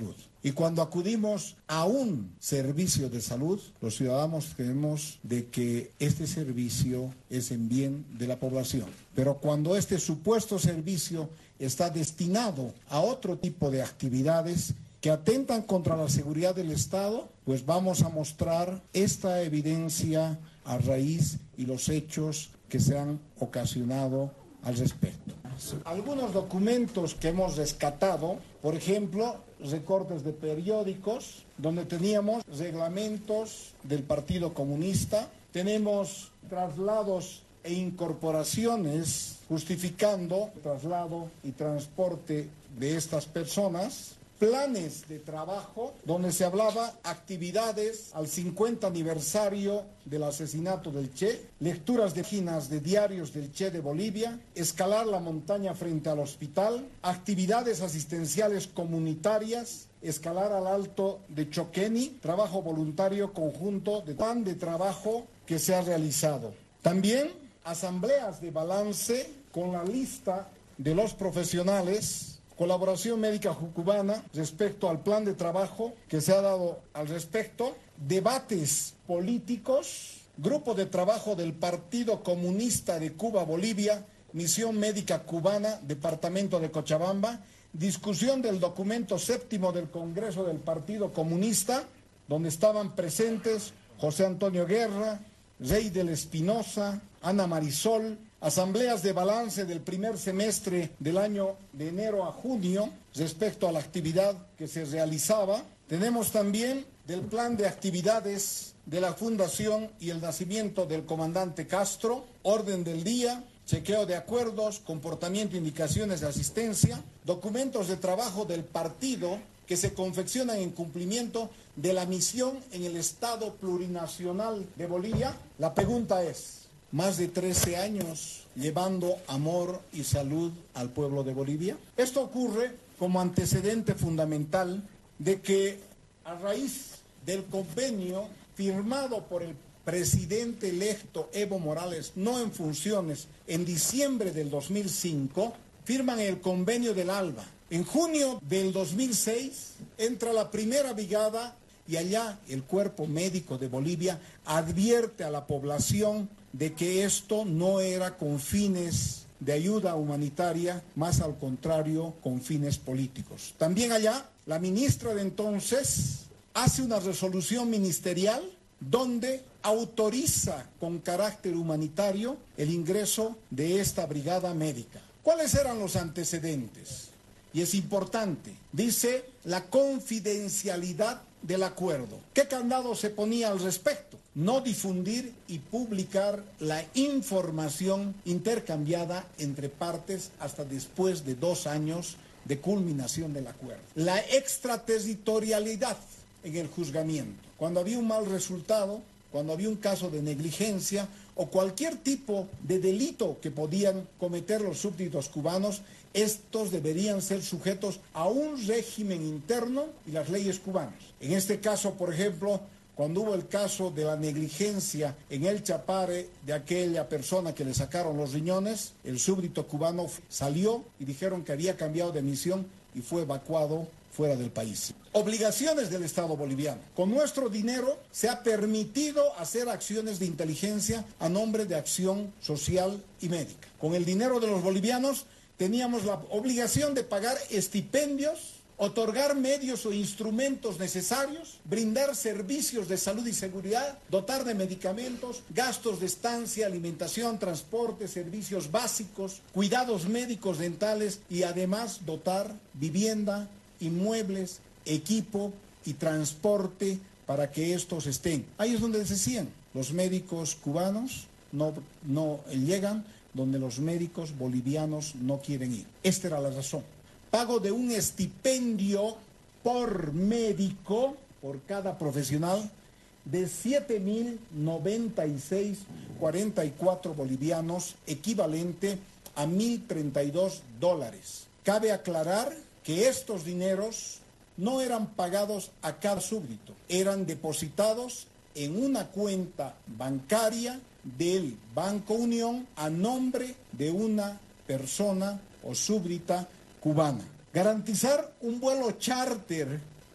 Y cuando acudimos a un servicio de salud, los ciudadanos creemos de que este servicio es en bien de la población. Pero cuando este supuesto servicio está destinado a otro tipo de actividades que atentan contra la seguridad del Estado, pues vamos a mostrar esta evidencia a raíz y los hechos que se han ocasionado al respecto. Algunos documentos que hemos rescatado, por ejemplo, recortes de periódicos, donde teníamos reglamentos del Partido Comunista, tenemos traslados e incorporaciones justificando el traslado y transporte de estas personas, planes de trabajo donde se hablaba actividades al cincuenta aniversario del asesinato del Che, lecturas de páginas de diarios del Che de Bolivia, escalar la montaña frente al hospital, actividades asistenciales comunitarias, escalar al Alto de Choqueni, trabajo voluntario conjunto de plan de trabajo que se ha realizado. También asambleas de balance con la lista de los profesionales, colaboración médica cubana respecto al plan de trabajo que se ha dado al respecto, debates políticos, grupo de trabajo del Partido Comunista de Cuba, Bolivia, Misión Médica Cubana, Departamento de Cochabamba, discusión del documento séptimo del Congreso del Partido Comunista, donde estaban presentes José Antonio Guerra, Rey del Espinosa, Ana Marisol, asambleas de balance del primer semestre del año de enero a junio respecto a la actividad que se realizaba. Tenemos también del plan de actividades de la Fundación y el nacimiento del comandante Castro, orden del día, chequeo de acuerdos, comportamiento, indicaciones de asistencia, documentos de trabajo del partido que se confeccionan en cumplimiento de la misión en el Estado Plurinacional de Bolivia. La pregunta es, más de trece años llevando amor y salud al pueblo de Bolivia. Esto ocurre como antecedente fundamental de que a raíz del convenio firmado por el presidente electo Evo Morales, no en funciones, en diciembre del dos mil cinco, firman el convenio del ALBA. En junio del dos mil seis entra la primera brigada y allá el Cuerpo Médico de Bolivia advierte a la población de que esto no era con fines de ayuda humanitaria, más al contrario, con fines políticos. También allá, la ministra de entonces hace una resolución ministerial donde autoriza con carácter humanitario el ingreso de esta brigada médica. ¿Cuáles eran los antecedentes? Y es importante, dice la confidencialidad del acuerdo. ¿Qué candado se ponía al respecto? No difundir y publicar la información intercambiada entre partes hasta después de dos años de culminación del acuerdo. La extraterritorialidad en el juzgamiento. Cuando había un mal resultado, cuando había un caso de negligencia o cualquier tipo de delito que podían cometer los súbditos cubanos, estos deberían ser sujetos a un régimen interno y las leyes cubanas. En este caso, por ejemplo, cuando hubo el caso de la negligencia en el Chapare de aquella persona que le sacaron los riñones, el súbdito cubano salió y dijeron que había cambiado de misión y fue evacuado fuera del país. Obligaciones del Estado boliviano. Con nuestro dinero se ha permitido hacer acciones de inteligencia a nombre de acción social y médica. Con el dinero de los bolivianos teníamos la obligación de pagar estipendios, otorgar medios o instrumentos necesarios, brindar servicios de salud y seguridad, dotar de medicamentos, gastos de estancia, alimentación, transporte, servicios básicos, cuidados médicos dentales y además dotar vivienda, inmuebles, equipo y transporte para que estos estén. Ahí es donde decían, los médicos cubanos no, no llegan donde los médicos bolivianos no quieren ir. Esta era la razón. Pago de un estipendio por médico, por cada profesional, de siete mil noventa y seis coma cuarenta y cuatro bolivianos, equivalente a mil treinta y dos dólares. Cabe aclarar que estos dineros no eran pagados a cada súbdito, eran depositados en una cuenta bancaria del Banco Unión a nombre de una persona o súbdita cubana. Garantizar un vuelo charter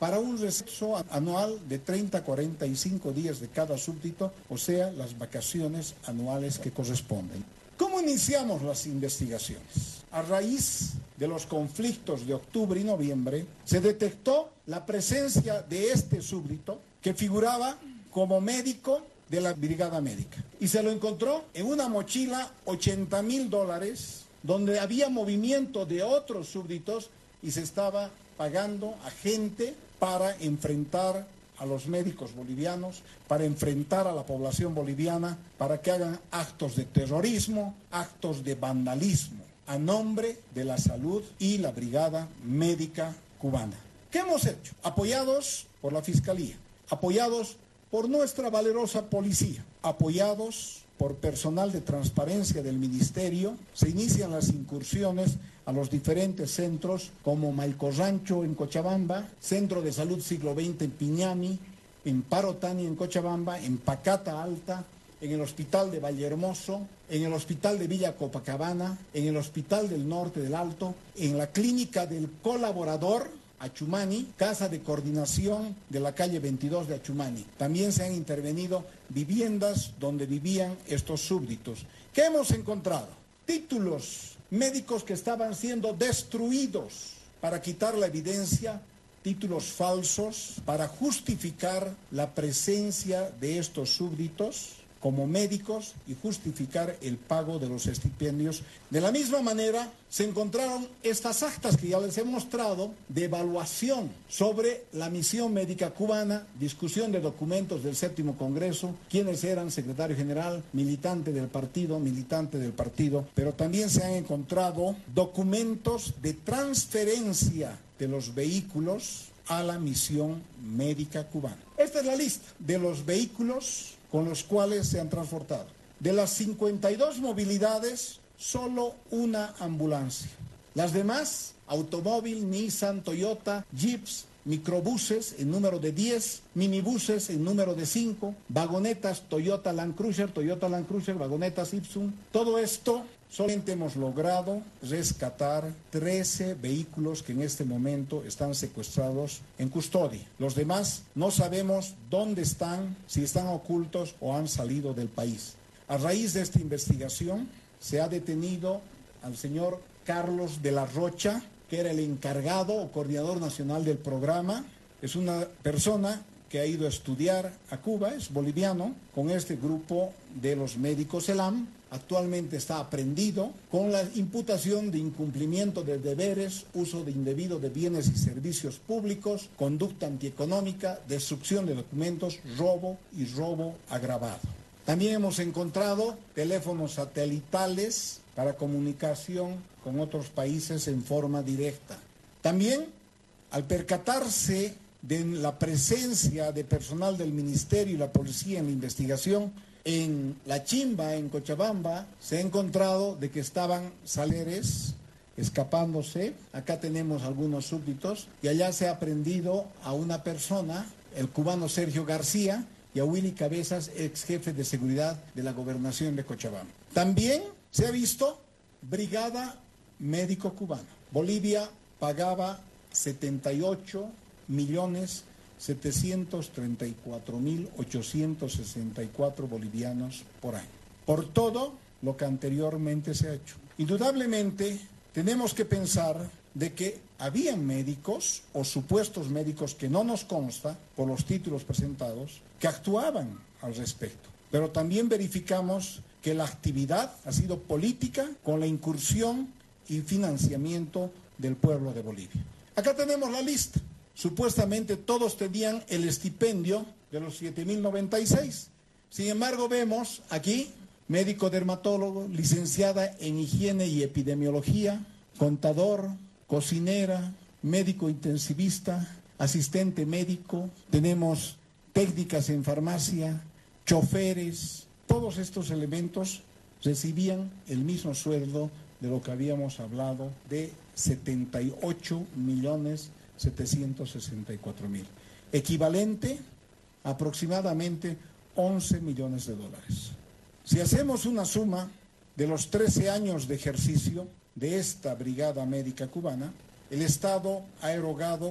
para un receso anual de treinta a cuarenta y cinco días de cada súbdito, o sea, las vacaciones anuales que corresponden. ¿Cómo iniciamos las investigaciones? A raíz de los conflictos de octubre y noviembre, se detectó la presencia de este súbdito que figuraba como médico de la brigada médica. Y se lo encontró en una mochila ochenta mil dólares, donde había movimiento de otros súbditos y se estaba pagando a gente para enfrentar a los médicos bolivianos, para enfrentar a la población boliviana, para que hagan actos de terrorismo, actos de vandalismo, a nombre de la salud y la brigada médica cubana. ¿Qué hemos hecho? Apoyados por la Fiscalía, apoyados por nuestra valerosa policía, apoyados por personal de transparencia del Ministerio, se inician las incursiones a los diferentes centros como Maico Rancho en Cochabamba, Centro de Salud Siglo veinte en Piñami, en Parotani en Cochabamba, en Pacata Alta, en el Hospital de Vallehermoso, en el Hospital de Villa Copacabana, en el Hospital del Norte del Alto, en la Clínica del Colaborador, Achumani, Casa de Coordinación de la calle veintidós de Achumani. También se han intervenido viviendas donde vivían estos súbditos. ¿Qué hemos encontrado? Títulos médicos que estaban siendo destruidos para quitar la evidencia, títulos falsos para justificar la presencia de estos súbditos como médicos y justificar el pago de los estipendios. De la misma manera, se encontraron estas actas que ya les he mostrado de evaluación sobre la misión médica cubana, discusión de documentos del séptimo Congreso, quiénes eran secretario general, militante del partido, militante del partido, pero también se han encontrado documentos de transferencia de los vehículos a la misión médica cubana. Esta es la lista de los vehículos con los cuales se han transportado. De las cincuenta y dos movilidades, solo una ambulancia. Las demás, automóvil, Nissan, Toyota, Jeeps, microbuses en número de diez, minibuses en número de cinco, vagonetas Toyota Land Cruiser, Toyota Land Cruiser, vagonetas Ipsum. Todo esto solamente hemos logrado rescatar trece vehículos que en este momento están secuestrados en custodia. Los demás no sabemos dónde están, si están ocultos o han salido del país. A raíz de esta investigación se ha detenido al señor Carlos de la Rocha, que era el encargado o coordinador nacional del programa. Es una persona que ha ido a estudiar a Cuba, es boliviano, con este grupo de los médicos ELAM. Actualmente está aprehendido con la imputación de incumplimiento de deberes, uso de indebido de bienes y servicios públicos, conducta antieconómica, destrucción de documentos, robo y robo agravado. También hemos encontrado teléfonos satelitales para comunicación con otros países en forma directa. También, al percatarse de la presencia de personal del Ministerio y la Policía en la investigación, en La Chimba, en Cochabamba, se ha encontrado de que estaban saleres escapándose. Acá tenemos algunos súbditos y allá se ha aprehendido a una persona, el cubano Sergio García, y a Willy Cabezas, ex jefe de seguridad de la gobernación de Cochabamba. También se ha visto brigada médico cubana. Bolivia pagaba setenta y ocho millones setecientos treinta y cuatro mil ochocientos sesenta y cuatro bolivianos por año, por todo lo que anteriormente se ha hecho. Indudablemente tenemos que pensar de que habían médicos o supuestos médicos que no nos consta por los títulos presentados que actuaban al respecto, pero también verificamos que la actividad ha sido política con la incursión y financiamiento del pueblo de Bolivia. Acá tenemos la lista. Supuestamente todos tenían el estipendio de los siete mil noventa y seis. Sin embargo, vemos aquí médico dermatólogo, licenciada en higiene y epidemiología, contador, cocinera, médico intensivista, asistente médico, tenemos técnicas en farmacia, choferes. Todos estos elementos recibían el mismo sueldo de lo que habíamos hablado de setenta y ocho millones setecientos sesenta y cuatro mil, equivalente a aproximadamente once millones de dólares. Si hacemos una suma de los trece años de ejercicio de esta brigada médica cubana, el Estado ha erogado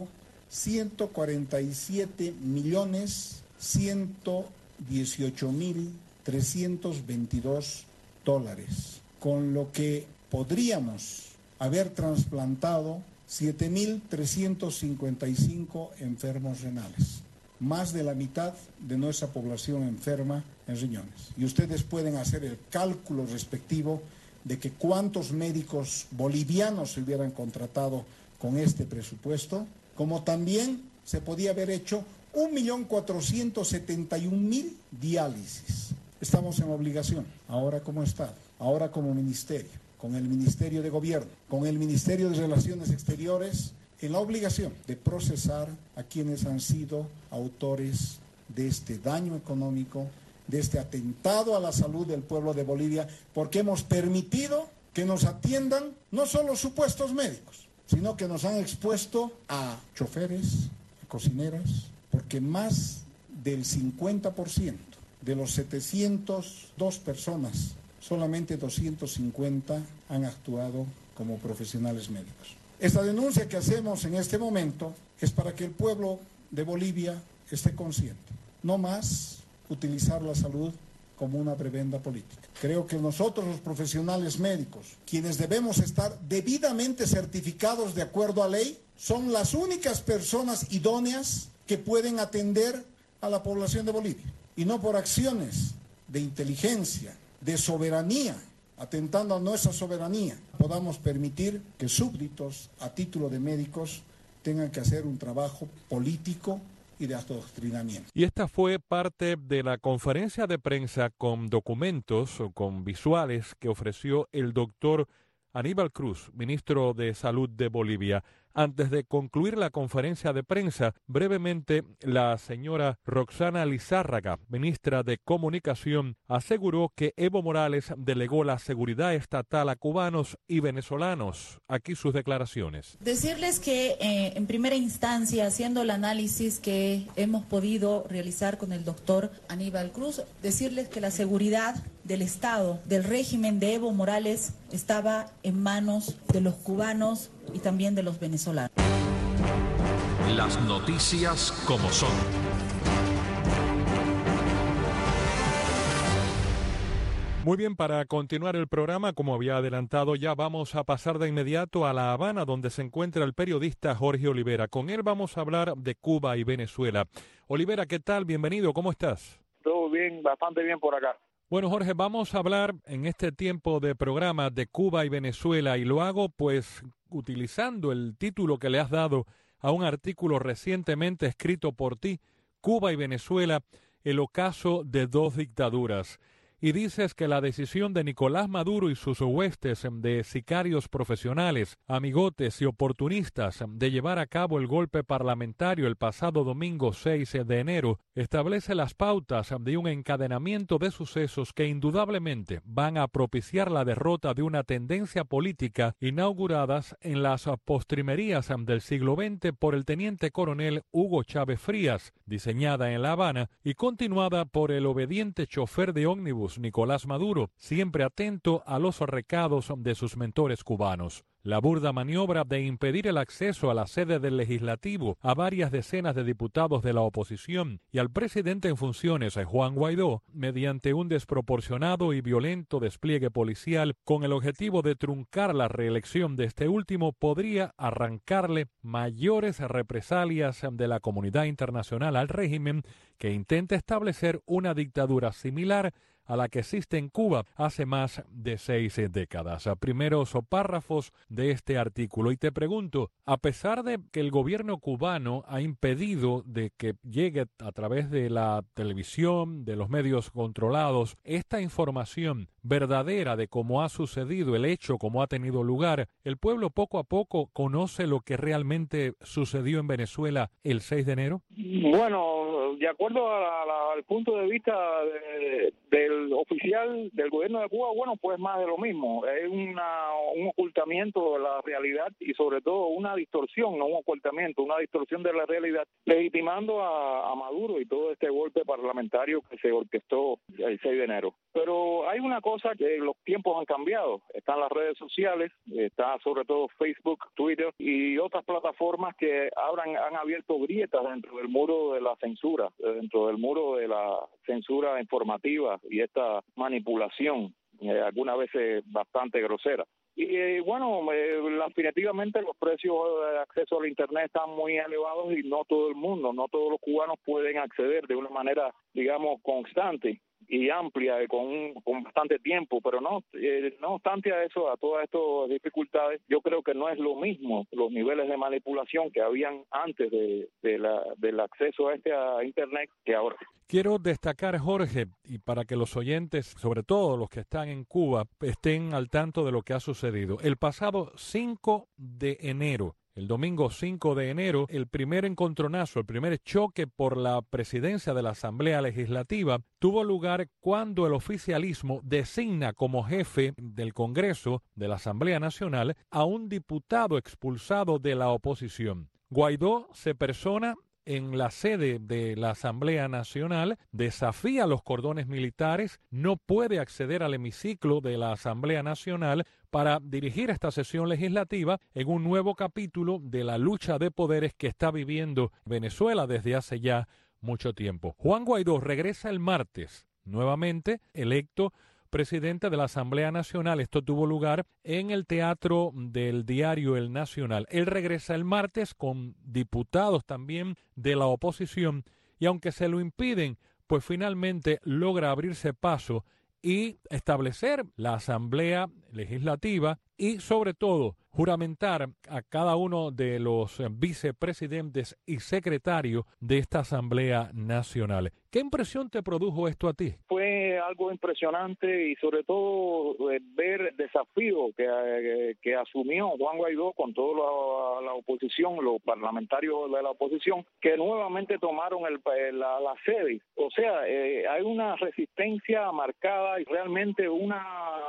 ciento cuarenta y siete millones ciento dieciocho mil trescientos veintidós dólares, con lo que podríamos haber trasplantado siete mil trescientos cincuenta y cinco enfermos renales, más de la mitad de nuestra población enferma en riñones. Y ustedes pueden hacer el cálculo respectivo de que cuántos médicos bolivianos se hubieran contratado con este presupuesto, como también se podía haber hecho un millón cuatrocientos setenta y un mil diálisis. Estamos en obligación, ahora como Estado, ahora como Ministerio, con el Ministerio de Gobierno, con el Ministerio de Relaciones Exteriores, en la obligación de procesar a quienes han sido autores de este daño económico, de este atentado a la salud del pueblo de Bolivia, porque hemos permitido que nos atiendan no solo supuestos médicos, sino que nos han expuesto a choferes, a cocineras, porque más del cincuenta por ciento de los setecientos dos personas, solamente doscientos cincuenta han actuado como profesionales médicos. Esta denuncia que hacemos en este momento es para que el pueblo de Bolivia esté consciente. No más utilizar la salud como una prebenda política. Creo que nosotros, los profesionales médicos, quienes debemos estar debidamente certificados de acuerdo a ley, son las únicas personas idóneas que pueden atender a la población de Bolivia. Y no por acciones de inteligencia, de soberanía, atentando a nuestra soberanía, podamos permitir que súbditos a título de médicos tengan que hacer un trabajo político y de adoctrinamiento. Y esta fue parte de la conferencia de prensa con documentos o con visuales que ofreció el doctor Aníbal Cruz, ministro de Salud de Bolivia. Antes de concluir la conferencia de prensa, brevemente, la señora Roxana Lizárraga, ministra de Comunicación, aseguró que Evo Morales delegó la seguridad estatal a cubanos y venezolanos. Aquí sus declaraciones. Decirles que eh, en primera instancia, haciendo el análisis que hemos podido realizar con el doctor Aníbal Cruz, decirles que la seguridad del Estado, del régimen de Evo Morales, estaba en manos de los cubanos y también de los venezolanos. Las noticias como son. Muy bien, para continuar el programa, como había adelantado, ya vamos a pasar de inmediato a La Habana, donde se encuentra el periodista Jorge Olivera. Con él vamos a hablar de Cuba y Venezuela. Olivera, ¿qué tal? Bienvenido, ¿cómo estás? Todo bien, bastante bien por acá. Bueno, Jorge, vamos a hablar en este tiempo de programa de Cuba y Venezuela, y lo hago pues utilizando el título que le has dado a un artículo recientemente escrito por ti, Cuba y Venezuela, el ocaso de dos dictaduras. Y dices que la decisión de Nicolás Maduro y sus huestes de sicarios profesionales, amigotes y oportunistas de llevar a cabo el golpe parlamentario el pasado domingo seis de enero establece las pautas de un encadenamiento de sucesos que indudablemente van a propiciar la derrota de una tendencia política inauguradas en las postrimerías del siglo veinte por el teniente coronel Hugo Chávez Frías, diseñada en La Habana y continuada por el obediente chofer de ómnibus Nicolás Maduro, siempre atento a los recados de sus mentores cubanos. La burda maniobra de impedir el acceso a la sede del Legislativo a varias decenas de diputados de la oposición y al presidente en funciones, Juan Guaidó, mediante un desproporcionado y violento despliegue policial con el objetivo de truncar la reelección de este último, podría arrancarle mayores represalias de la comunidad internacional al régimen que intenta establecer una dictadura similar a la que existe en Cuba hace más de seis décadas. A primeros párrafos de este artículo. Y te pregunto, a pesar de que el gobierno cubano ha impedido de que llegue a través de la televisión, de los medios controlados, esta información verdadera de cómo ha sucedido el hecho, cómo ha tenido lugar, el pueblo poco a poco conoce lo que realmente sucedió en Venezuela el seis de enero? Bueno, de acuerdo a la, a la, al punto de vista de, del oficial del gobierno de Cuba, bueno, pues más de lo mismo. Es una, un ocultamiento de la realidad y sobre todo una distorsión, no un ocultamiento, una distorsión de la realidad, legitimando a, a Maduro y todo este golpe parlamentario que se orquestó el seis de enero. Pero hay una cosa cosa que los tiempos han cambiado. Están las redes sociales, está sobre todo Facebook, Twitter y otras plataformas que ahora han, han abierto grietas dentro del muro de la censura, dentro del muro de la censura informativa y esta manipulación, eh, algunas veces bastante grosera. Y eh, bueno, eh, definitivamente los precios de acceso al Internet están muy elevados y no todo el mundo, no todos los cubanos pueden acceder de una manera, digamos, constante y amplia, con, un, con bastante tiempo, pero no eh, no obstante a eso, a todas estas dificultades, yo creo que no es lo mismo los niveles de manipulación que habían antes de, de la, del acceso a este a Internet que ahora. Quiero destacar, Jorge, y para que los oyentes, sobre todo los que están en Cuba, estén al tanto de lo que ha sucedido. El pasado cinco de enero, el domingo cinco de enero, el primer encontronazo, el primer choque por la presidencia de la Asamblea Legislativa tuvo lugar cuando el oficialismo designa como jefe del Congreso de la Asamblea Nacional a un diputado expulsado de la oposición. Guaidó se persona en la sede de la Asamblea Nacional, desafía los cordones militares, no puede acceder al hemiciclo de la Asamblea Nacional para dirigir esta sesión legislativa en un nuevo capítulo de la lucha de poderes que está viviendo Venezuela desde hace ya mucho tiempo. Juan Guaidó regresa el martes, nuevamente electo presidente de la Asamblea Nacional. Esto tuvo lugar en el teatro del diario El Nacional. Él regresa el martes con diputados también de la oposición y aunque se lo impiden, pues finalmente logra abrirse paso y establecer la Asamblea Legislativa y sobre todo juramentar a cada uno de los vicepresidentes y secretarios de esta Asamblea Nacional. ¿Qué impresión te produjo esto a ti? Fue algo impresionante y sobre todo eh, ver el desafío que, eh, que asumió Juan Guaidó con toda la, la oposición, los parlamentarios de la oposición, que nuevamente tomaron el, la, la sede. O sea, eh, hay una resistencia marcada y realmente una...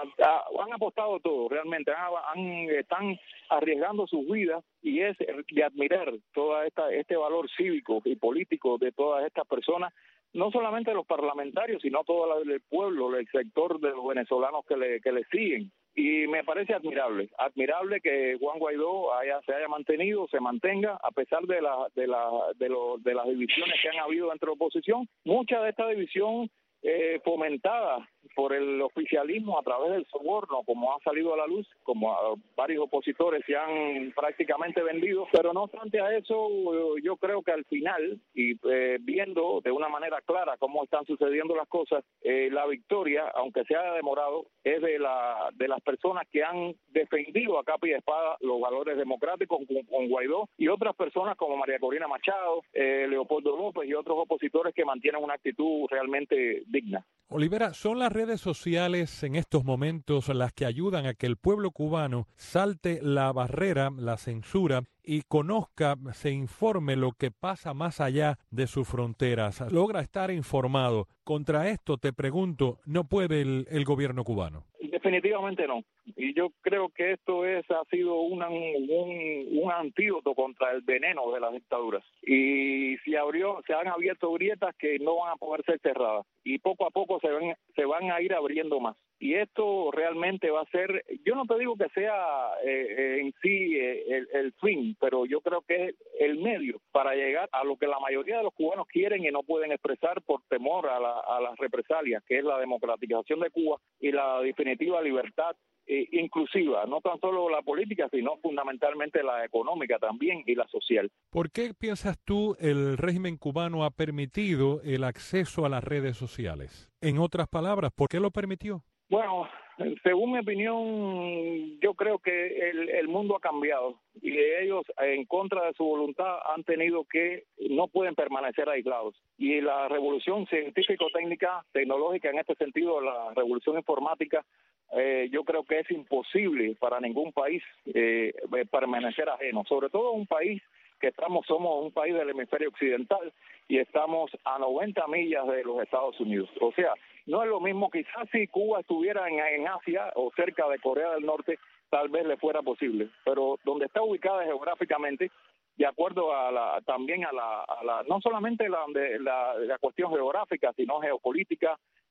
han apostado todo, realmente han, han, están arriesgando sus vidas y es de admirar todo esta, este valor cívico y político de todas estas personas, no solamente los parlamentarios, sino todo el pueblo, el sector de los venezolanos que le, que le siguen. Y me parece admirable, admirable que Juan Guaidó haya, se haya mantenido, se mantenga, a pesar de, la, de, la, de, lo, de las divisiones que han habido entre la oposición. Mucha de esta división eh, fomentada por el oficialismo a través del soborno, como ha salido a la luz, como a varios opositores se han prácticamente vendido, pero no obstante a eso, yo creo que al final, y eh, viendo de una manera clara cómo están sucediendo las cosas, eh, la victoria, aunque se haya demorado, es de la de las personas que han defendido a capa y espada los valores democráticos con, con Guaidó y otras personas como María Corina Machado, eh, Leopoldo López y otros opositores que mantienen una actitud realmente digna. Olivera, ¿son las redes sociales en estos momentos las que ayudan a que el pueblo cubano salte la barrera, la censura y conozca, se informe lo que pasa más allá de sus fronteras? Logra estar informado. Contra esto, te pregunto, ¿no puede el, el gobierno cubano? Definitivamente no. Y yo creo que esto es ha sido una, un, un antídoto contra el veneno de las dictaduras. Y se abrió, se han abierto grietas que no van a poder ser cerradas. Y poco a poco se van, se van a ir abriendo más. Y esto realmente va a ser, yo no te digo que sea eh, en sí eh, el, el fin, pero yo creo que es el medio para llegar a lo que la mayoría de los cubanos quieren y no pueden expresar por temor a, la, a las represalias, que es la democratización de Cuba y la definitiva libertad eh, inclusiva, no tan solo la política, sino fundamentalmente la económica también y la social. ¿Por qué piensas tú el régimen cubano ha permitido el acceso a las redes sociales? En otras palabras, ¿por qué lo permitió? Bueno, según mi opinión, yo creo que el, el mundo ha cambiado y ellos, en contra de su voluntad, han tenido que, no pueden permanecer aislados. Y la revolución científico-técnica, tecnológica, en este sentido, la revolución informática, eh, yo creo que es imposible para ningún país eh, permanecer ajeno, sobre todo un país que estamos, somos un país del hemisferio occidental y estamos a noventa millas de los Estados Unidos. O sea, no es lo mismo, quizás si Cuba estuviera en, en Asia o cerca de Corea del Norte, tal vez le fuera posible, pero donde está ubicada geográficamente, de acuerdo a la, también a la, a la no solamente la, la, la cuestión geográfica, sino geopolítica,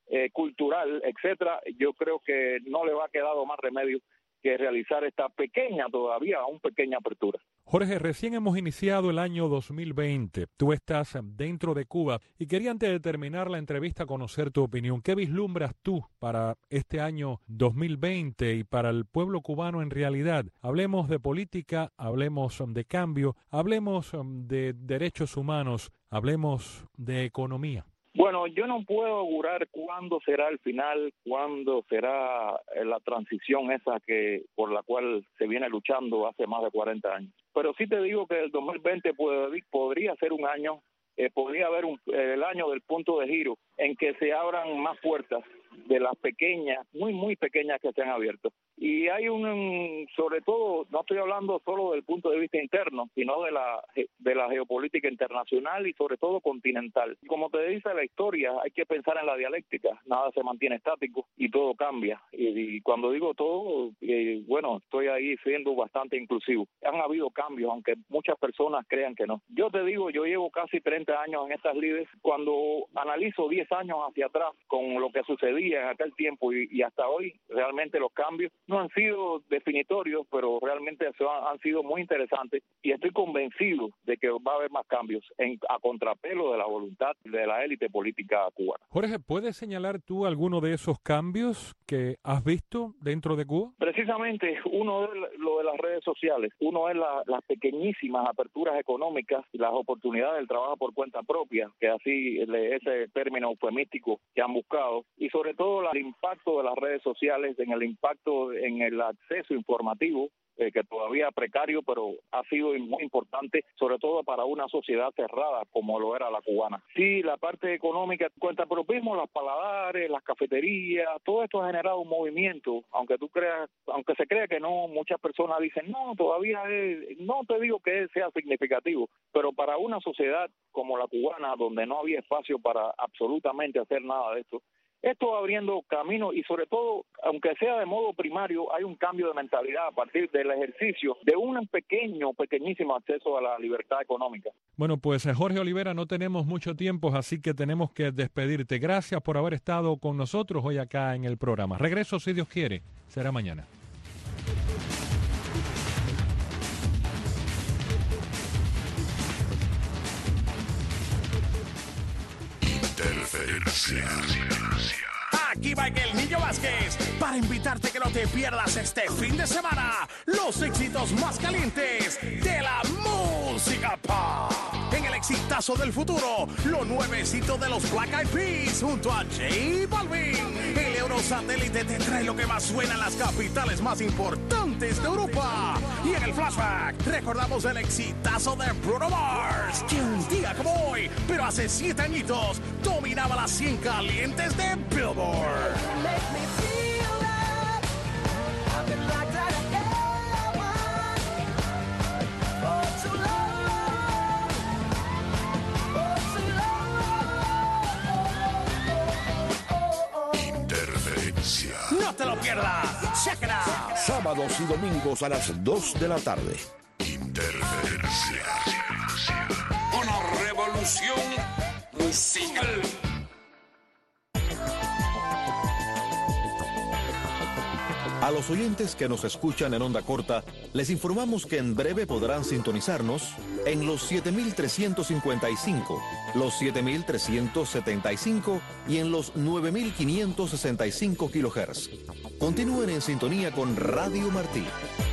eh, cultural, etcétera, yo creo que no le va a quedar más remedio que realizar esta pequeña, todavía aún pequeña apertura. Jorge, recién hemos iniciado el año dos mil veinte. Tú estás dentro de Cuba y quería antes de terminar la entrevista conocer tu opinión. ¿Qué vislumbras tú para este año dos mil veinte y para el pueblo cubano en realidad? Hablemos de política, hablemos de cambio, hablemos de derechos humanos, hablemos de economía. Bueno, yo no puedo augurar cuándo será el final, cuándo será la transición esa que por la cual se viene luchando hace más de cuarenta años. Pero sí te digo que el dos mil veinte puede, podría ser un año, eh, podría haber un, el año del punto de giro en que se abran más puertas de las pequeñas, muy, muy pequeñas que se han abierto. Y hay un, sobre todo, no estoy hablando solo del punto de vista interno, sino de la de la geopolítica internacional y sobre todo continental. Como te dice la historia, hay que pensar en la dialéctica, nada se mantiene estático y todo cambia. Y, y cuando digo todo, eh, bueno, estoy ahí siendo bastante inclusivo. Han habido cambios, aunque muchas personas crean que no. Yo te digo, yo llevo casi treinta años en estas lides. Cuando analizo diez años hacia atrás con lo que sucedía en aquel tiempo y, y hasta hoy, realmente los cambios no han sido definitorios, pero realmente han, han sido muy interesantes y estoy convencido de que va a haber más cambios en, a contrapelo de la voluntad de la élite política cubana. Jorge, ¿puedes señalar tú alguno de esos cambios que has visto dentro de Cuba? Precisamente, uno es lo de las redes sociales, uno es la, las pequeñísimas aperturas económicas y las oportunidades del trabajo por cuenta propia, que así ese término eufemístico que han buscado, y sobre todo el impacto de las redes sociales en el impacto en el acceso informativo, eh, que todavía precario, pero ha sido muy importante, sobre todo para una sociedad cerrada como lo era la cubana. Sí, la parte económica cuenta propismo, los paladares, las cafeterías, todo esto ha generado un movimiento, aunque tú creas, aunque se crea que no, muchas personas dicen, no, todavía es, no te digo que sea significativo, pero para una sociedad como la cubana, donde no había espacio para absolutamente hacer nada de esto, esto va abriendo camino y sobre todo, aunque sea de modo primario, hay un cambio de mentalidad a partir del ejercicio de un pequeño, pequeñísimo acceso a la libertad económica. Bueno, pues Jorge Olivera, no tenemos mucho tiempo, así que tenemos que despedirte. Gracias por haber estado con nosotros hoy acá en el programa. Regreso, si Dios quiere, será mañana. Interferencia. Aquí va el Niño Vázquez para invitarte que no te pierdas este fin de semana los éxitos más calientes de la música pop. En el exitazo del futuro, lo nuevecito de los Black Eyed Peas junto a J Balvin. El Eurosatélite te trae lo que más suena en las capitales más importantes de Europa. Y en el flashback, recordamos el exitazo de Bruno Mars, que un día como hoy, pero hace siete añitos, dominaba las cien calientes de Billboard. Interferencia. No te lo pierdas. Check it out. Sábados y domingos a las dos de la tarde. Interferencia. Una revolución musical. A los oyentes que nos escuchan en onda corta, les informamos que en breve podrán sintonizarnos en los siete mil trescientos cincuenta y cinco, los siete mil trescientos setenta y cinco y en los nueve mil quinientos sesenta y cinco kilohertz. Continúen en sintonía con Radio Martí.